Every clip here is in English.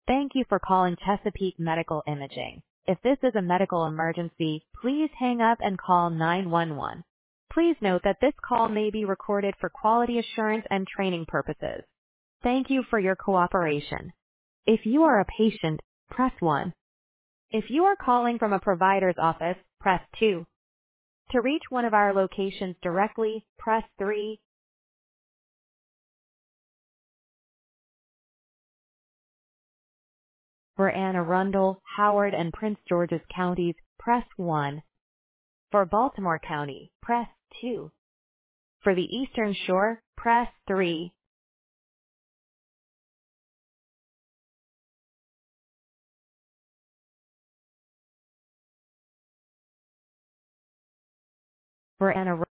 Thank you for calling Chesapeake Medical Imaging. If this is a medical emergency, please hang up and call 911. Please note that this call may be recorded for quality assurance and training purposes. Thank you for your cooperation. If you are a patient, press 1. If you are calling from a provider's office, press 2. To reach one of our locations directly, press 3. For Anne Arundel, Howard, and Prince George's counties, press 1. For Baltimore County, press 2. For the Eastern Shore, press 3. For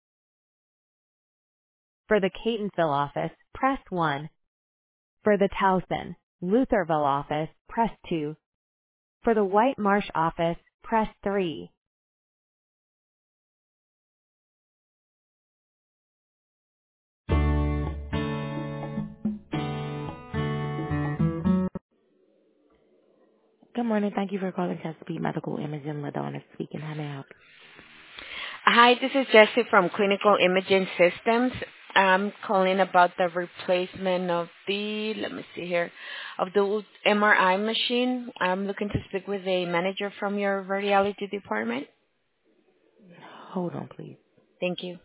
for the Catonsville office, press 1. For the Towson, Lutherville office, press 2. For the White Marsh office, press 3. Good morning. Thank you for calling Chesapeake Medical Imaging. Ladonna speaking. How may I help Hi, this is Jessie from Clinical Imaging Systems. I'm calling about the replacement of let me see here, of the MRI machine. I'm looking to speak with a manager from your radiology department. you? Hold on, please. Thank you.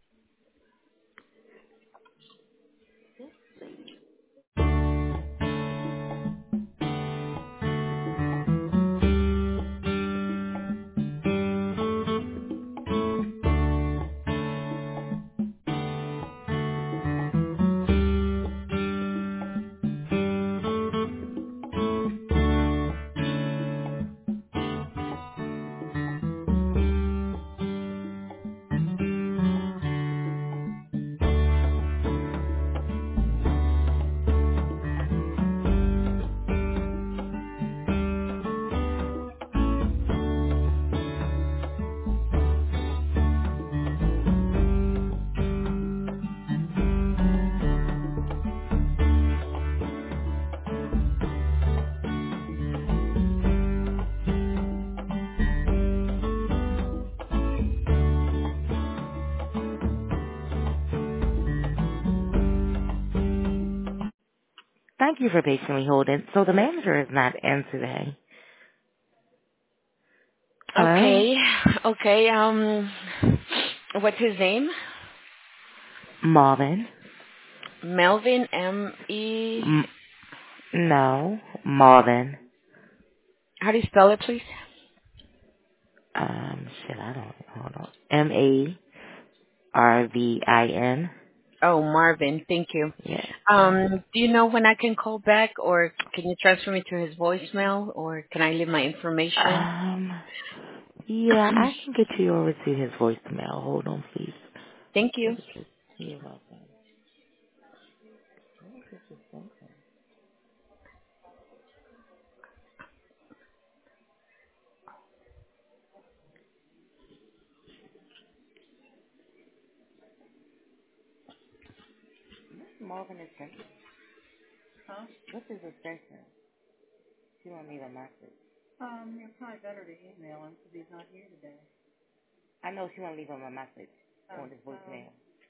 Thank you for patiently holding. So the manager is not in today. Hello? Okay, what's his name? Marvin? Melvin, M-E, M- no, Marvin. how do you spell it, please? I don't, hold on. Marvin. Oh, Marvin, thank you. Yes. Do you know when I can call back, or can you transfer me to his voicemail, or can I leave my information? Um, yeah, I can get you over to his voicemail. Hold on, please. Thank you. You're welcome. Marvin extension. What's his extension? You don't need a message. I know she won't leave him a message on his voicemail.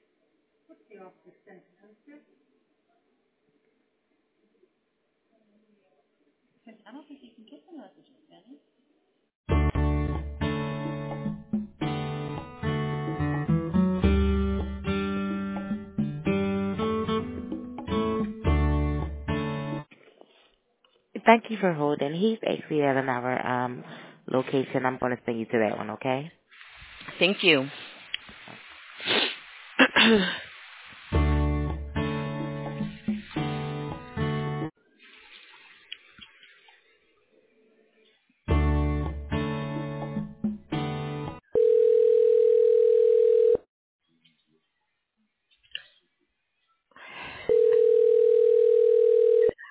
Thank you for holding. He's actually at another location. I'm going to send you to that one, okay? Thank you.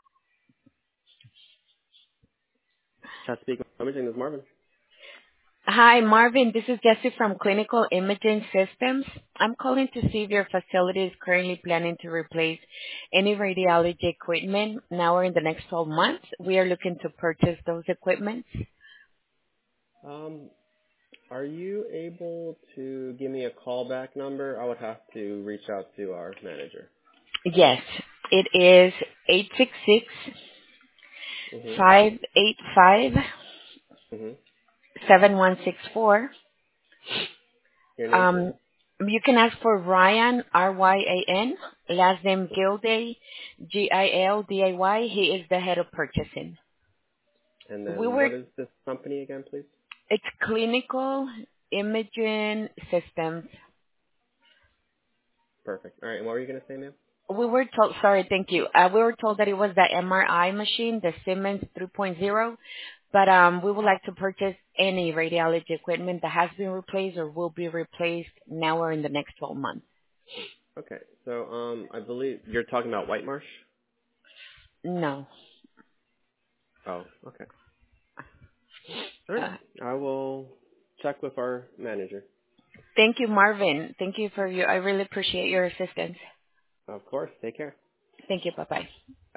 Chesapeake Imaging, this is Marvin. Hi, Marvin. This is Jessie from Clinical Imaging Systems. I'm calling to see if your facility is currently planning to replace any radiology equipment now or in the next 12 months. We are looking to purchase those equipment. Um, are you able to give me a callback number? I would have to reach out to our manager. Yes, it is eight six six Mhm. 585 Mhm. 7164. Your name, please, You can ask for Ryan, Ryan, last name Gilday, Gilday. He is the head of purchasing. and We then were, what is this company again, please? it's Clinical Imaging Systems. Perfect. All right. And what were you gonna say, ma'am? We were told, sorry, thank you. We were told that it was the MRI machine, the Siemens 3.0, but we would like to purchase any radiology equipment that has been replaced or will be replaced now or in the next 12 months. Okay. So I believe you're talking about White Marsh. No. Oh, okay. All right. Uh, I will check with our manager. Thank you, Marvin. Thank you for I really appreciate your assistance. Of course. Take care. Thank you. Bye-bye. Bye.